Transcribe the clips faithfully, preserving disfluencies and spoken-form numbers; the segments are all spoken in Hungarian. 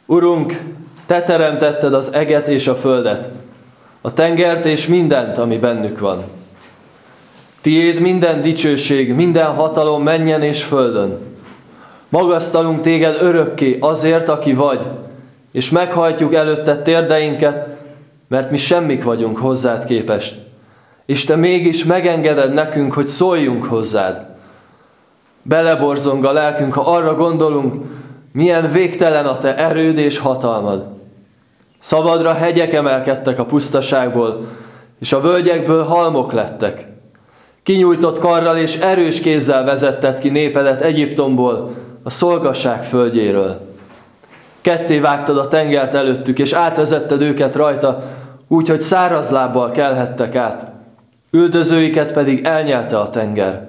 Urunk, Te teremtetted az eget és a földet, a tengert és mindent, ami bennük van. Tiéd minden dicsőség, minden hatalom mennyen és földön. Magasztalunk Téged örökké azért, aki vagy, és meghajtjuk előtted térdeinket, mert mi semmik vagyunk hozzád képest. És Te mégis megengeded nekünk, hogy szóljunk hozzád. Beleborzong a lelkünk, ha arra gondolunk, milyen végtelen a Te erőd és hatalmad. Szabadra hegyek emelkedtek a pusztaságból, és a völgyekből halmok lettek. Kinyújtott karral és erős kézzel vezetted ki népedet Egyiptomból, a szolgaság földjéről. Ketté vágtad a tengert előttük, és átvezetted őket rajta, úgy, hogy száraz lábbal kelhettek át. Üldözőiket pedig elnyelte a tenger.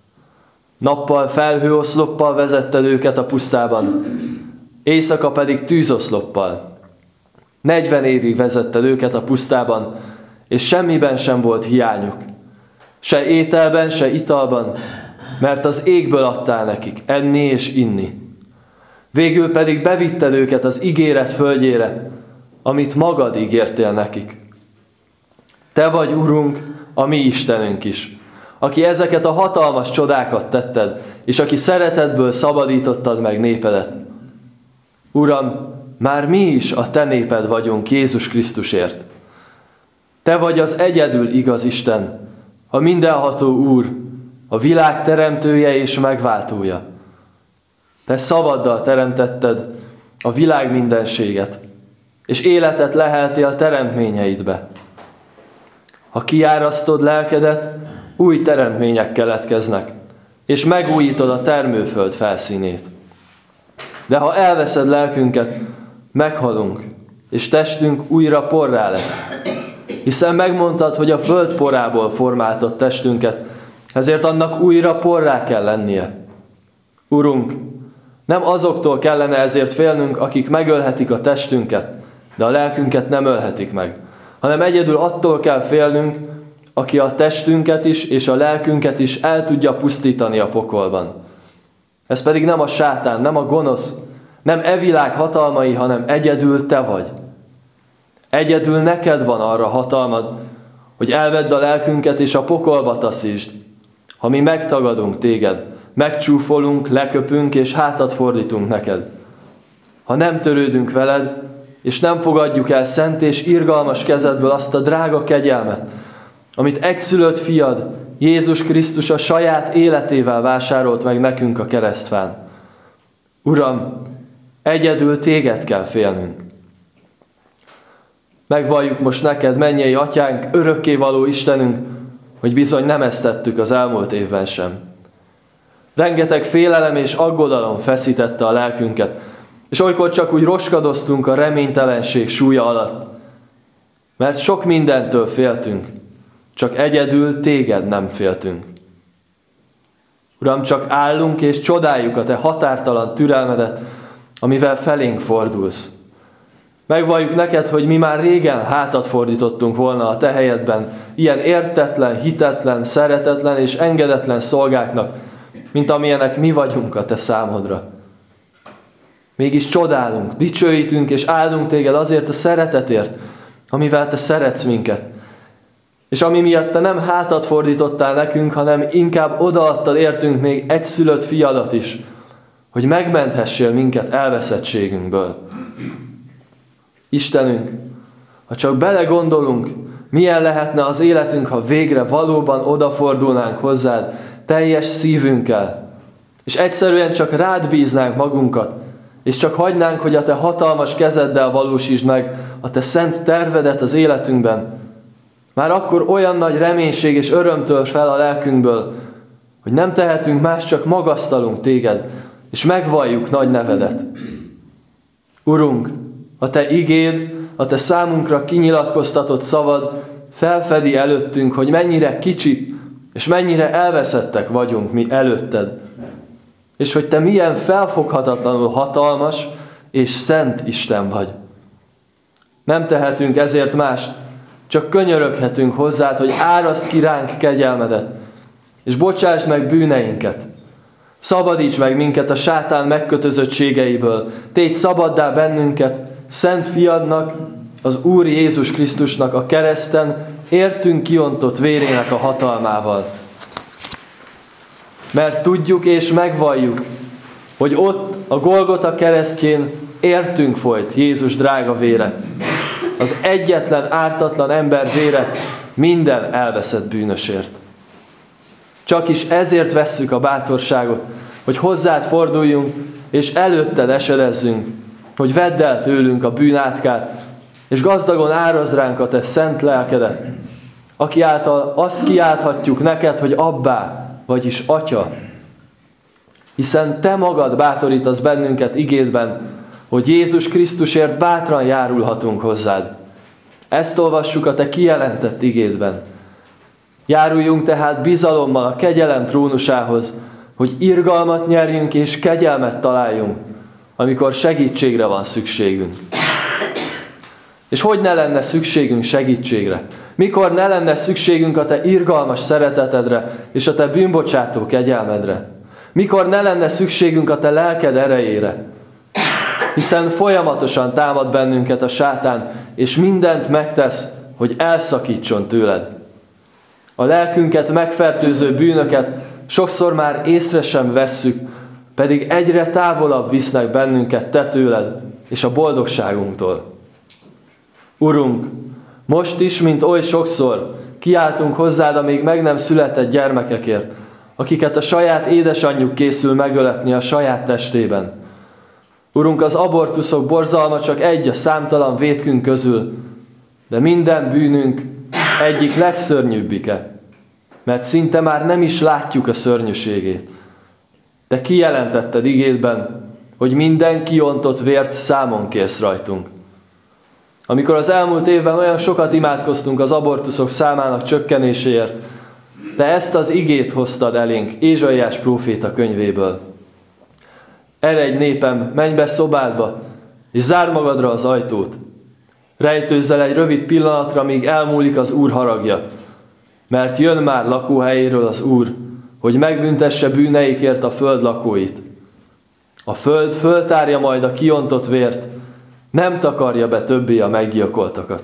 Nappal felhőoszloppal vezetted őket a pusztában, éjszaka pedig tűzoszloppal. Negyven évig vezetted őket a pusztában, és semmiben sem volt hiányuk. Se ételben, se italban, mert az égből adtál nekik enni és inni. Végül pedig bevitted őket az ígéret földjére, amit magad ígértél nekik. Te vagy, Urunk, a mi Istenünk is, aki ezeket a hatalmas csodákat tetted, és aki szeretetből szabadítottad meg népedet. Uram, már mi is a Te néped vagyunk Jézus Krisztusért. Te vagy az egyedül igaz Isten, a mindenható Úr, a világ teremtője és megváltója. Te szavaddal teremtetted a világ mindenséget, és életet leheltél a teremtményeidbe. Ha kiárasztod lelkedet, új teremtmények keletkeznek, és megújítod a termőföld felszínét. De ha elveszed lelkünket, meghalunk, és testünk újra porrá lesz. Hiszen megmondtad, hogy a föld porából formáltad testünket, ezért annak újra porrá kell lennie. Urunk, nem azoktól kellene ezért félnünk, akik megölhetik a testünket, de a lelkünket nem ölhetik meg, hanem egyedül attól kell félnünk, aki a testünket is és a lelkünket is el tudja pusztítani a pokolban. Ez pedig nem a sátán, nem a gonosz, nem e világ hatalmai, hanem egyedül Te vagy. Egyedül neked van arra hatalmad, hogy elvedd a lelkünket és a pokolba taszítsd. Ha mi megtagadunk Téged, megcsúfolunk, leköpünk és hátat fordítunk neked. Ha nem törődünk veled, és nem fogadjuk el szent és irgalmas kezedből azt a drága kegyelmet, amit egyszülött fiad, Jézus Krisztus a saját életével vásárolt meg nekünk a keresztfán. Uram, egyedül Téged kell félnünk. Megvalljuk most neked, mennyei atyánk, örökkévaló Istenünk, hogy bizony nem ezt tettük az elmúlt évben sem. Rengeteg félelem és aggodalom feszítette a lelkünket, és olykor csak úgy roskadoztunk a reménytelenség súlya alatt, mert sok mindentől féltünk, csak egyedül Téged nem féltünk. Uram, csak állunk és csodáljuk a Te határtalan türelmedet, amivel felénk fordulsz. Megvalljuk neked, hogy mi már régen hátat fordítottunk volna a Te helyedben ilyen értetlen, hitetlen, szeretetlen és engedetlen szolgáknak, mint amilyenek mi vagyunk a Te számodra. Mégis csodálunk, dicsőítünk és áldunk Téged azért a szeretetért, amivel Te szeretsz minket. És ami miatt Te nem hátat fordítottál nekünk, hanem inkább odaadtad értünk még egyszülött fiadat is, hogy megmenthessél minket elveszettségünkből. Istenünk, ha csak belegondolunk, milyen lehetne az életünk, ha végre valóban odafordulnánk hozzád teljes szívünkkel, és egyszerűen csak rád bíznánk magunkat, és csak hagynánk, hogy a Te hatalmas kezeddel valósítsd meg a Te szent tervedet az életünkben, már akkor olyan nagy reménység és öröm tör fel a lelkünkből, hogy nem tehetünk más, csak magasztalunk Téged, és megvalljuk nagy nevedet. Urunk, a Te igéd, a Te számunkra kinyilatkoztatott szavad felfedi előttünk, hogy mennyire kicsik, és mennyire elveszettek vagyunk mi előtted, és hogy Te milyen felfoghatatlanul hatalmas és szent Isten vagy. Nem tehetünk ezért mást, csak könyöröghetünk hozzád, hogy áraszt ki ránk kegyelmedet, és bocsásd meg bűneinket. Szabadíts meg minket a sátán megkötözöttségeiből. Tégy szabaddá bennünket, szent fiadnak, az Úr Jézus Krisztusnak a kereszten értünk kiontott vérének a hatalmával. Mert tudjuk és megvalljuk, hogy ott a Golgota keresztjén értünk folyt Jézus drága vére. Az egyetlen ártatlan ember vére minden elveszett bűnösért. Csak is ezért vesszük a bátorságot, hogy hozzád forduljunk, és előtted esedezzünk, hogy vedd el tőlünk a bűnátkát, és gazdagon árazd ránk a te szent lelkedet, aki által azt kiálthatjuk neked, hogy abbá, vagyis atya. Hiszen te magad bátorítasz bennünket igédben, hogy Jézus Krisztusért bátran járulhatunk hozzád. Ezt olvassuk a te kijelentett igédben. Járuljunk tehát bizalommal a kegyelem trónusához, hogy irgalmat nyerjünk és kegyelmet találjunk, amikor segítségre van szükségünk. És hogy ne lenne szükségünk segítségre? Mikor ne lenne szükségünk a te irgalmas szeretetedre és a te bűnbocsátó kegyelmedre? Mikor ne lenne szükségünk a te lelked erejére? Hiszen folyamatosan támad bennünket a sátán, és mindent megtesz, hogy elszakítson tőled. A lelkünket megfertőző bűnöket sokszor már észre sem vesszük, pedig egyre távolabb visznek bennünket te tőled és a boldogságunktól. Urunk, most is, mint oly sokszor, kiáltunk hozzád a még meg nem született gyermekekért, akiket a saját édesanyjuk készül megöletni a saját testében. Urunk, az abortuszok borzalma csak egy a számtalan vétkünk közül, de minden bűnünk egyik legszörnyűbbike, mert szinte már nem is látjuk a szörnyűségét. Te kijelentetted igédben, hogy minden kiontott vért számon kérsz rajtunk. Amikor az elmúlt évben olyan sokat imádkoztunk az abortuszok számának csökkenéséért, te ezt az igét hoztad elénk Ézsaiás próféta könyvéből. Eredj népem, menj be szobádba, és zárd magadra az ajtót. Rejtőzz el egy rövid pillanatra, míg elmúlik az Úr haragja, mert jön már lakóhelyéről az Úr, hogy megbüntesse bűneikért a föld lakóit. A föld föltárja majd a kiontott vért, nem takarja be többé a meggyilkoltakat.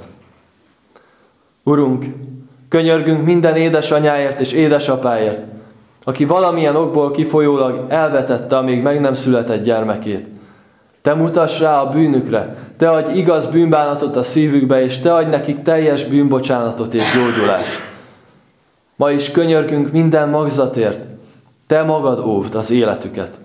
Urunk, könyörgünk minden édesanyáért és édesapáért, aki valamilyen okból kifolyólag elvetette a még meg nem született gyermekét. Te mutass rá a bűnükre, te adj igaz bűnbánatot a szívükbe, és te adj nekik teljes bűnbocsánatot és gyógyulást. Ma is könyörgünk minden magzatért, te magad óvd az életüket.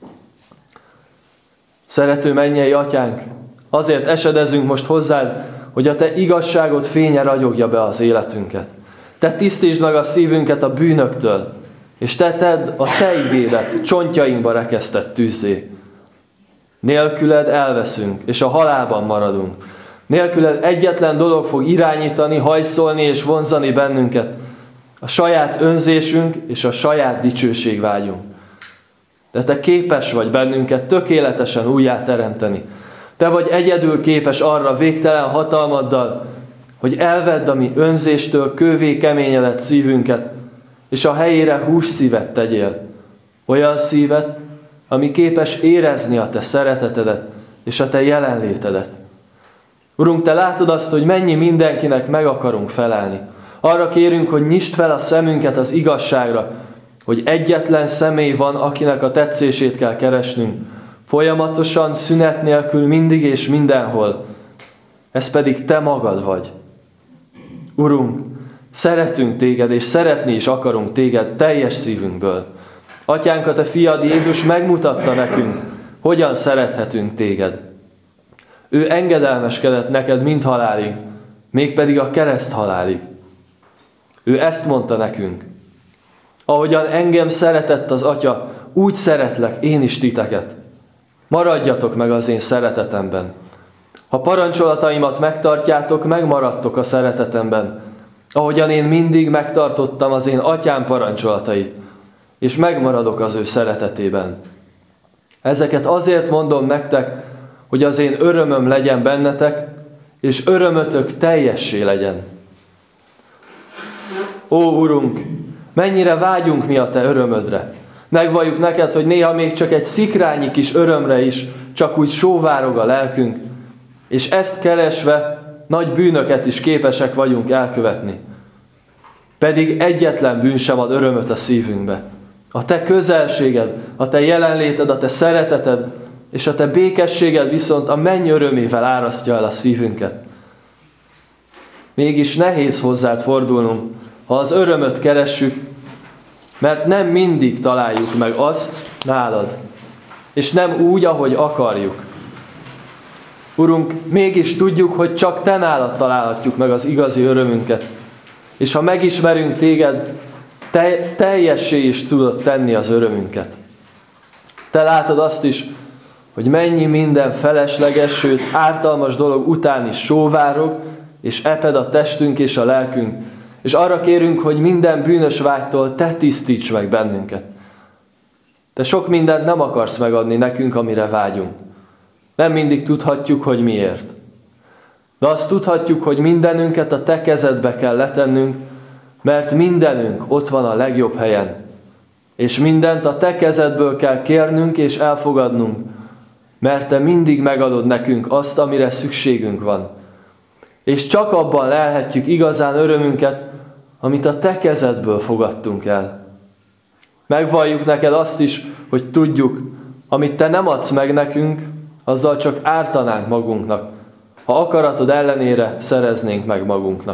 Szerető mennyei atyánk, azért esedezünk most hozzád, hogy a te igazságod fénye ragyogja be az életünket. Te tisztítsd meg a szívünket a bűnöktől, és te tedd a te igédet csontjainkba rekesztett tűzzé. Nélküled elveszünk, és a halálban maradunk. Nélküled egyetlen dolog fog irányítani, hajszolni és vonzani bennünket, a saját önzésünk és a saját dicsőségvágyunk. De te képes vagy bennünket tökéletesen újjá teremteni. Te vagy egyedül képes arra végtelen hatalmaddal, hogy elvedd a mi önzéstől kővé keményedett szívünket, és a helyére hússzívet tegyél. Olyan szívet, ami képes érezni a te szeretetedet és a te jelenlétedet. Urunk, te látod azt, hogy mennyi mindenkinek meg akarunk felelni. Arra kérünk, hogy nyisd fel a szemünket az igazságra, hogy egyetlen személy van, akinek a tetszését kell keresnünk, folyamatosan, szünet nélkül, mindig és mindenhol. Ez pedig te magad vagy. Urunk, szeretünk téged, és szeretni is akarunk téged teljes szívünkből. Atyánk, a te fiad Jézus megmutatta nekünk, hogyan szerethetünk téged. Ő engedelmeskedett neked mind halálig, mégpedig a kereszt halálig. Ő ezt mondta nekünk. Ahogyan engem szeretett az Atya, úgy szeretlek én is titeket. Maradjatok meg az én szeretetemben. Ha parancsolataimat megtartjátok, megmaradtok a szeretetemben, ahogyan én mindig megtartottam az én Atyám parancsolatait, és megmaradok az ő szeretetében. Ezeket azért mondom nektek, hogy az én örömöm legyen bennetek, és örömötök teljessé legyen. Ó, Urunk, mennyire vágyunk mi a te örömödre! Megvalljuk neked, hogy néha még csak egy szikrányi kis örömre is csak úgy sóvárog a lelkünk, és ezt keresve nagy bűnöket is képesek vagyunk elkövetni. Pedig egyetlen bűn sem ad örömöt a szívünkbe. A te közelséged, a te jelenléted, a te szereteted, és a te békességed viszont a menny örömével árasztja el a szívünket. Mégis nehéz hozzád fordulnunk, ha az örömöt keressük, mert nem mindig találjuk meg azt nálad, és nem úgy, ahogy akarjuk. Urunk, mégis tudjuk, hogy csak te nálad találhatjuk meg az igazi örömünket, és ha megismerünk téged, te, teljessé is tudod tenni az örömünket. Te látod azt is, hogy mennyi minden felesleges, sőt ártalmas dolog után is sóvárog, és eped a testünk és a lelkünk, és arra kérünk, hogy minden bűnös vágytól te tisztíts meg bennünket. Te sok mindent nem akarsz megadni nekünk, amire vágyunk. Nem mindig tudhatjuk, hogy miért. De azt tudhatjuk, hogy mindenünket a te kezedbe kell letennünk, mert mindenünk ott van a legjobb helyen. És mindent a te kezedből kell kérnünk és elfogadnunk, mert te mindig megadod nekünk azt, amire szükségünk van. És csak abban lelhetjük igazán örömünket, amit a te kezedből fogadtunk el. Megvalljuk neked azt is, hogy tudjuk, amit te nem adsz meg nekünk, azzal csak ártanánk magunknak, ha akaratod ellenére szereznénk meg magunknak.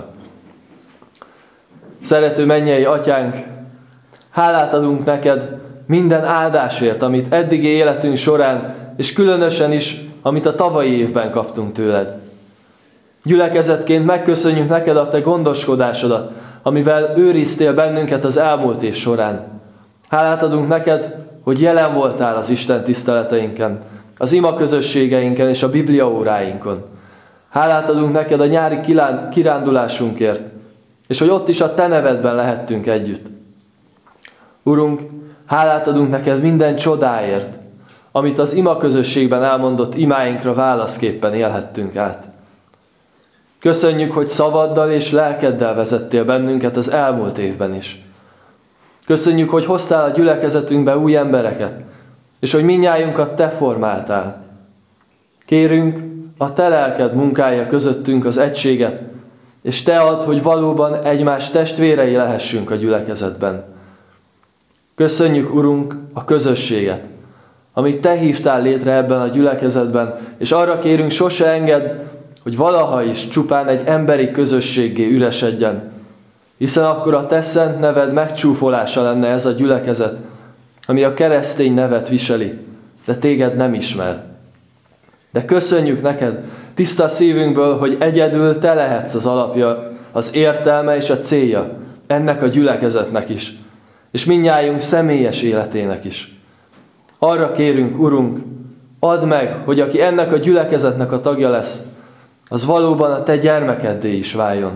Szerető mennyei atyánk, hálát adunk neked minden áldásért, amit eddigi életünk során, és különösen is, amit a tavalyi évben kaptunk tőled. Gyülekezetként megköszönjük neked a te gondoskodásodat, amivel őriztél bennünket az elmúlt év során. Hálát adunk neked, hogy jelen voltál az Isten tiszteleteinken, az ima közösségeinken és a Biblia óráinkon. Hálát adunk neked a nyári kirándulásunkért, és hogy ott is a te nevedben lehettünk együtt. Urunk, hálát adunk neked minden csodáért, amit az ima közösségben elmondott imáinkra válaszképpen élhettünk át. Köszönjük, hogy szavaddal és lelkeddel vezettél bennünket az elmúlt évben is. Köszönjük, hogy hoztál a gyülekezetünkbe új embereket, és hogy mindnyájunkat te formáltál. Kérünk, a te lelked munkálja közöttünk az egységet, és te add, hogy valóban egymás testvérei lehessünk a gyülekezetben. Köszönjük, Urunk, a közösséget, amit te hívtál létre ebben a gyülekezetben, és arra kérünk, sose engedd, hogy valaha is csupán egy emberi közösséggé üresedjen, hiszen akkor a te szent neved megcsúfolása lenne ez a gyülekezet, ami a keresztény nevet viseli, de téged nem ismer. De köszönjük neked tiszta szívünkből, hogy egyedül te lehetsz az alapja, az értelme és a célja ennek a gyülekezetnek is, és mindnyájunk személyes életének is. Arra kérünk, Urunk, add meg, hogy aki ennek a gyülekezetnek a tagja lesz, az valóban a te gyermekeddé is váljon.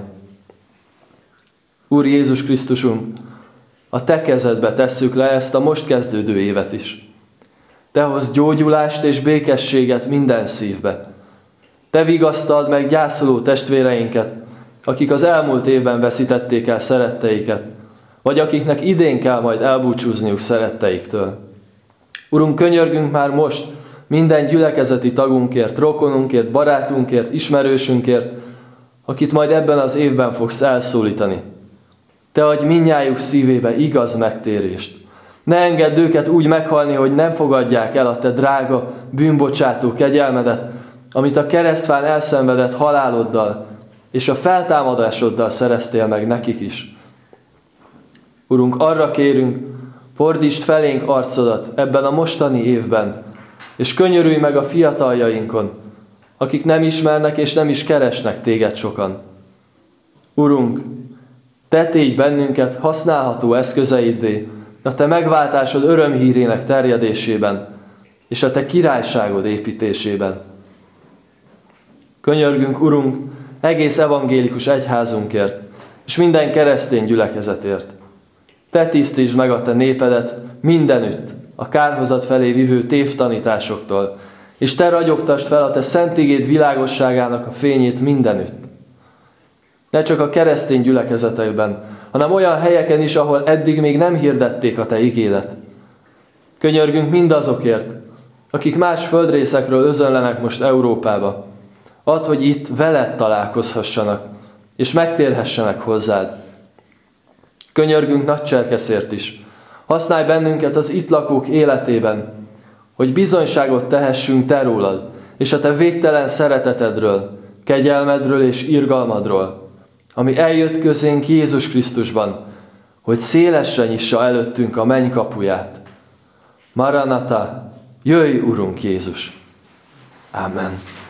Úr Jézus Krisztusunk, a te kezedbe tesszük le ezt a most kezdődő évet is. Te hozz gyógyulást és békességet minden szívbe. Te vigasztald meg gyászoló testvéreinket, akik az elmúlt évben veszítették el szeretteiket, vagy akiknek idén kell majd elbúcsúzniuk szeretteiktől. Urunk, könyörgünk már most minden gyülekezeti tagunkért, rokonunkért, barátunkért, ismerősünkért, akit majd ebben az évben fogsz elszólítani. Te adj mindnyájuk szívébe igaz megtérést. Ne engedd őket úgy meghalni, hogy nem fogadják el a te drága, bűnbocsátó kegyelmedet, amit a keresztfán elszenvedett haláloddal és a feltámadásoddal szereztél meg nekik is. Urunk, arra kérünk, fordítsd felénk arcodat ebben a mostani évben, és könyörülj meg a fiataljainkon, akik nem ismernek és nem is keresnek téged sokan. Urunk, te tégy bennünket használható eszközeiddé, a te megváltásod örömhírének terjedésében, és a te királyságod építésében. Könyörgünk, Urunk, egész evangélikus egyházunkért, és minden keresztény gyülekezetért. Te tisztítsd meg a te népedet mindenütt, a kárhozat felé vívő tévtanításoktól, és te ragyogtasd fel a te szent igéd világosságának a fényét mindenütt. Ne csak a keresztény gyülekezetekben, hanem olyan helyeken is, ahol eddig még nem hirdették a te igédet. Könyörgünk mindazokért, akik más földrészekről özönlenek most Európába. Add, hogy itt veled találkozhassanak, és megtérhessenek hozzád. Könyörgünk Nagycserkeszért is. Használj bennünket az itt lakók életében, hogy bizonyságot tehessünk te rólad, és a te végtelen szeretetedről, kegyelmedről és irgalmadról, ami eljött közénk Jézus Krisztusban, hogy szélesre nyissa előttünk a menny kapuját. Maranata, jöjj, Urunk Jézus! Amen.